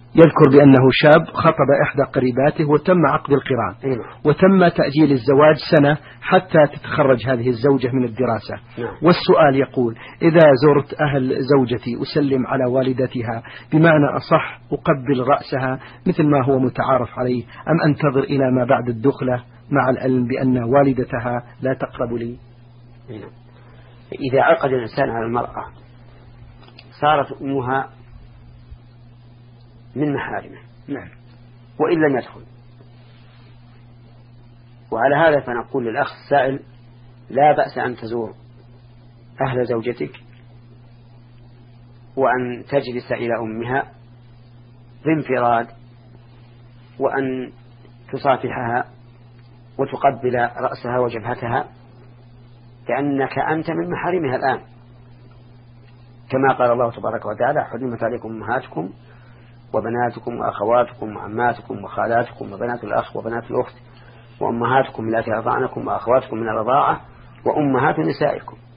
يذكر بأنه شاب خطب إحدى قريباته وتم عقد القران وتم تأجيل الزواج سنة حتى تتخرج هذه الزوجة من الدراسة. والسؤال يقول: إذا زرت أهل زوجتي أسلم على والدتها، بمعنى أصح أقبل رأسها مثل ما هو متعارف عليه، أم أنتظر إلى ما بعد الدخلة مع العلم بأن والدتها لا تقرب لي؟ إذا عقد الإنسان على المرأة صارت أمها من محارمه وإن لم يدخل. وعلى هذا فنقول للأخ السائل: لا بأس أن تزور أهل زوجتك وأن تجلس إلى أمها بانفراد، وأن تصافحها وتقبل رأسها وجبهتها، لأنك أنت من محارمها الآن، كما قال الله تبارك وتعالى: حرمت عليكم أمهاتكم وبناتكم وأخواتكم وعماتكم وخالاتكم وبنات الأخ وبنات الأخت وأمهاتكم التي أرضعنكم وأخواتكم من الرضاعة وأمهات نسائكم.